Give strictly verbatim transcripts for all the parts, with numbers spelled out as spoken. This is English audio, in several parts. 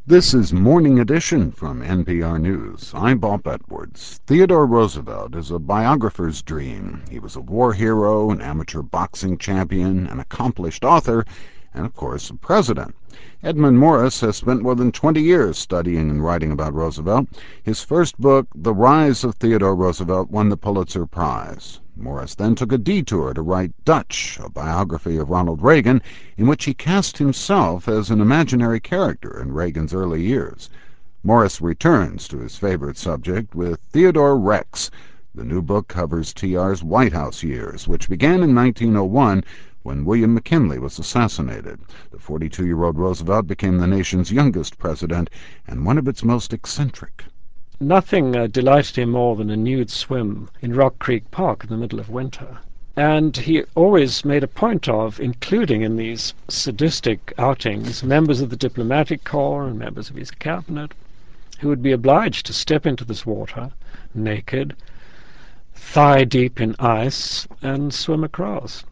This is Morning Edition from N P R News. I'm Bob Edwards. Theodore Roosevelt is a biographer's dream. He was a war hero, an amateur boxing champion, an accomplished author, and of course a president. Edmund Morris has spent more than twenty years studying and writing about Roosevelt. His first book, The Rise of Theodore Roosevelt, won the Pulitzer Prize. Morris then took a detour to write Dutch, a biography of Ronald Reagan, in which he cast himself as an imaginary character in Reagan's early years. Morris returns to his favorite subject with Theodore Rex. The new book covers T R's White House years, which began in nineteen oh one when William McKinley was assassinated. The forty-two-year-old Roosevelt became the nation's youngest president and one of its most eccentric. Nothing uh, delighted him more than a nude swim in Rock Creek Park in the middle of winter. And he always made a point of including in these sadistic outings members of the diplomatic corps and members of his cabinet who would be obliged to step into this water naked, thigh-deep in ice, and swim across.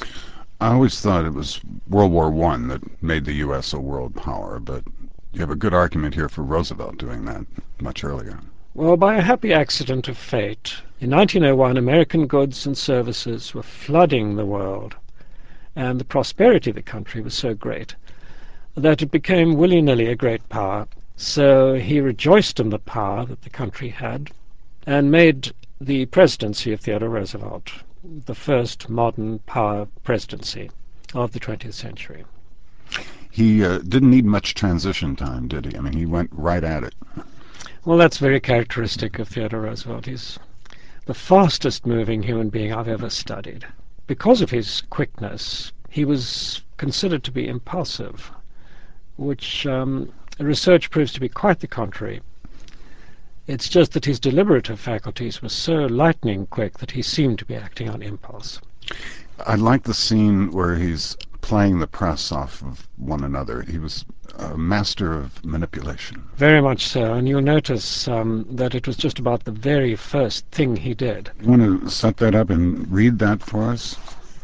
I always thought it was World War One that made the U S a world power, but you have a good argument here for Roosevelt doing that much earlier. Well, by a happy accident of fate, in nineteen oh one American goods and services were flooding the world, and the prosperity of the country was so great that it became willy-nilly a great power. So he rejoiced in the power that the country had and made the presidency of Theodore Roosevelt the first modern power presidency of the twentieth century. He uh, didn't need much transition time, did he? I mean, he went right at it. Well, that's very characteristic of Theodore Roosevelt. He's the fastest moving human being I've ever studied. Because of his quickness, he was considered to be impulsive, which um, research proves to be quite the contrary. It's just that his deliberative faculties were so lightning quick that he seemed to be acting on impulse. I like the scene where he's playing the press off of one another. He was a master of manipulation. Very much so, and you'll notice um, that it was just about the very first thing he did. You want to set that up and read that for us?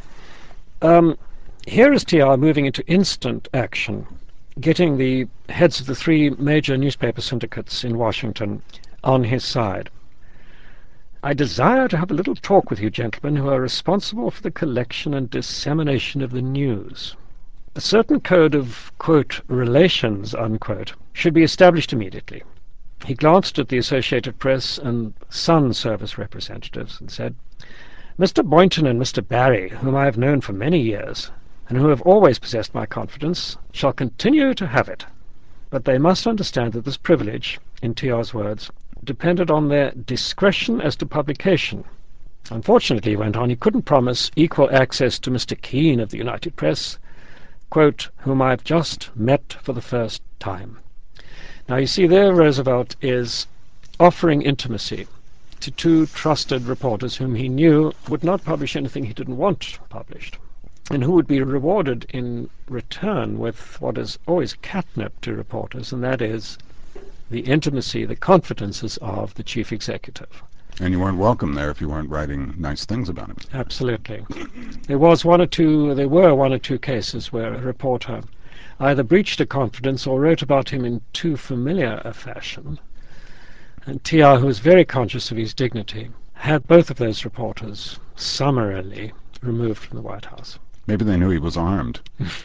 Um, here is T R moving into instant action, getting the heads of the three major newspaper syndicates in Washington on his side. I desire to have a little talk with you gentlemen who are responsible for the collection and dissemination of the news. A certain code of, quote, relations, unquote, should be established immediately. He glanced at the Associated Press and Sun Service representatives and said, Mister Boynton and Mister Barry, whom I have known for many years, and who have always possessed my confidence, shall continue to have it. But they must understand that this privilege, in T R's words, depended on their discretion as to publication. Unfortunately, he went on, he couldn't promise equal access to Mister Keene of the United Press, quote, whom I've just met for the first time. Now you see there Roosevelt is offering intimacy to two trusted reporters whom he knew would not publish anything he didn't want published, and who would be rewarded in return with what is always catnip to reporters, and that is the intimacy, the confidences of the chief executive. And you weren't welcome there if you weren't writing nice things about him. Absolutely. There was one or two, there were one or two cases where a reporter either breached a confidence or wrote about him in too familiar a fashion. And T R, who was very conscious of his dignity, had both of those reporters summarily removed from the White House. Maybe they knew he was armed.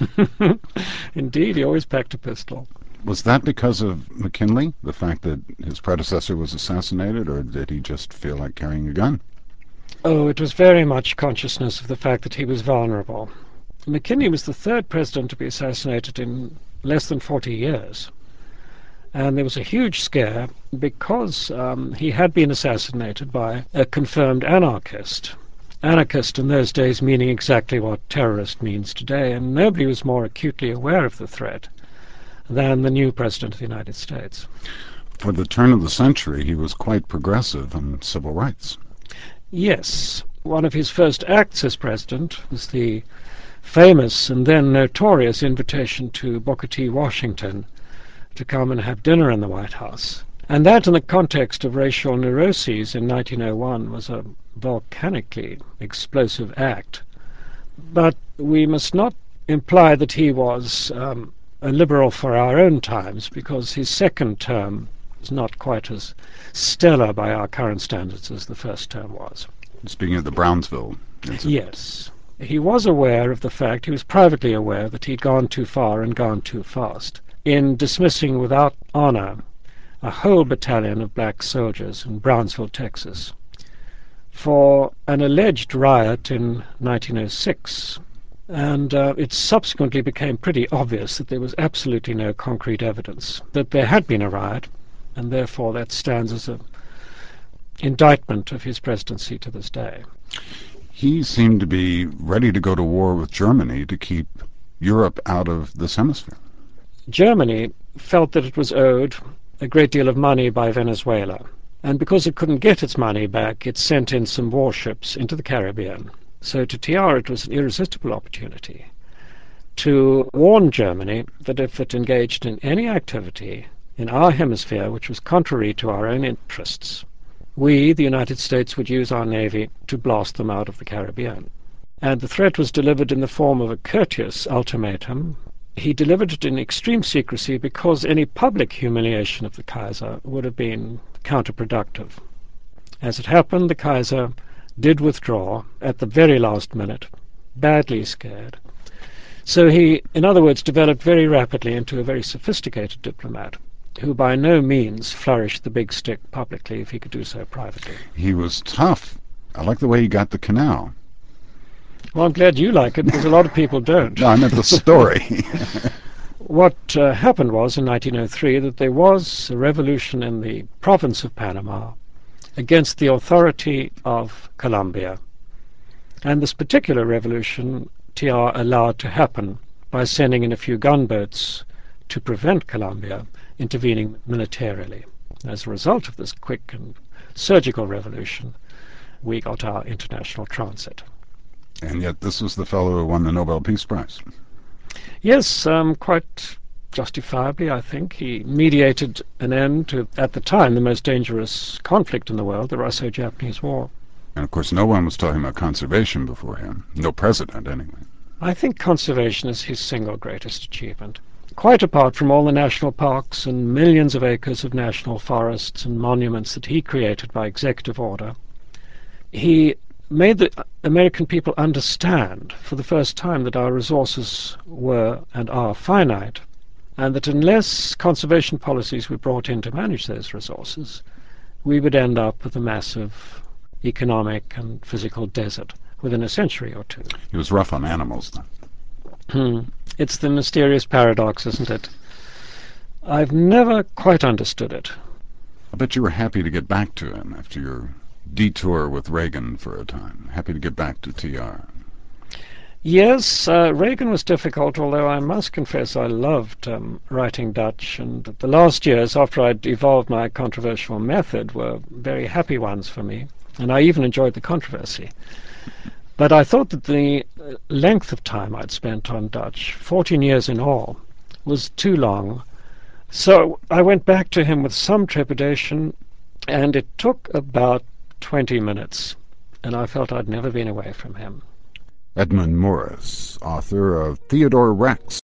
Indeed, he always packed a pistol. Was that because of McKinley, the fact that his predecessor was assassinated, or did he just feel like carrying a gun? Oh, it was very much consciousness of the fact that he was vulnerable. McKinley was the third president to be assassinated in less than forty years. And there was a huge scare because um, he had been assassinated by a confirmed anarchist. Anarchist in those days meaning exactly what terrorist means today, and nobody was more acutely aware of the threat than the new President of the United States. For the turn of the century, he was quite progressive on civil rights. Yes. One of his first acts as president was the famous and then notorious invitation to Booker T. Washington to come and have dinner in the White House. And that, in the context of racial neuroses in nineteen oh one, was a volcanically explosive act. But we must not imply that he was um, a liberal for our own times, because his second term was not quite as stellar by our current standards as the first term was. Speaking of the Brownsville incident. Yes. He was aware of the fact, he was privately aware, that he'd gone too far and gone too fast in dismissing without honour a whole battalion of black soldiers in Brownsville, Texas, for an alleged riot in nineteen oh six. And uh, it subsequently became pretty obvious that there was absolutely no concrete evidence that there had been a riot, and therefore that stands as an indictment of his presidency to this day. He seemed to be ready to go to war with Germany to keep Europe out of this hemisphere. Germany felt that it was owed a great deal of money by Venezuela, and because it couldn't get its money back, it sent in some warships into the Caribbean. So to T R it was an irresistible opportunity to warn Germany that if it engaged in any activity in our hemisphere which was contrary to our own interests, we, the United States, would use our navy to blast them out of the Caribbean. And the threat was delivered in the form of a courteous ultimatum. He delivered it in extreme secrecy because any public humiliation of the Kaiser would have been counterproductive. As it happened, the Kaiser did withdraw at the very last minute, badly scared. So he, in other words, developed very rapidly into a very sophisticated diplomat, who by no means flourished the big stick publicly if he could do so privately. He was tough. I like the way he got the canal. Well, I'm glad you like it, because a lot of people don't. No, I meant the story. What uh, happened was, in nineteen oh three, that there was a revolution in the province of Panama against the authority of Colombia. And this particular revolution T R allowed to happen by sending in a few gunboats to prevent Colombia intervening militarily. As a result of this quick and surgical revolution, we got our international transit. And yet this was the fellow who won the Nobel Peace Prize. Yes, um, quite justifiably, I think. He mediated an end to, at the time, the most dangerous conflict in the world, the Russo-Japanese War. And of course no one was talking about conservation before him. No president, anyway. I think conservation is his single greatest achievement. Quite apart from all the national parks and millions of acres of national forests and monuments that he created by executive order, he made the American people understand for the first time that our resources were and are finite, and that unless conservation policies were brought in to manage those resources, we would end up with a massive economic and physical desert within a century or two. He was rough on animals, then. Hmm. It's the mysterious paradox, isn't it? I've never quite understood it. I bet you were happy to get back to him after your detour with Reagan for a time. Happy to get back to T R. Yes, uh, Reagan was difficult, although I must confess I loved um, writing Dutch, and the last years after I'd evolved my controversial method were very happy ones for me, and I even enjoyed the controversy. But I thought that the length of time I'd spent on Dutch, fourteen years in all, was too long. So I went back to him with some trepidation, and it took about twenty minutes, and I felt I'd never been away from him. Edmund Morris, author of Theodore Rex,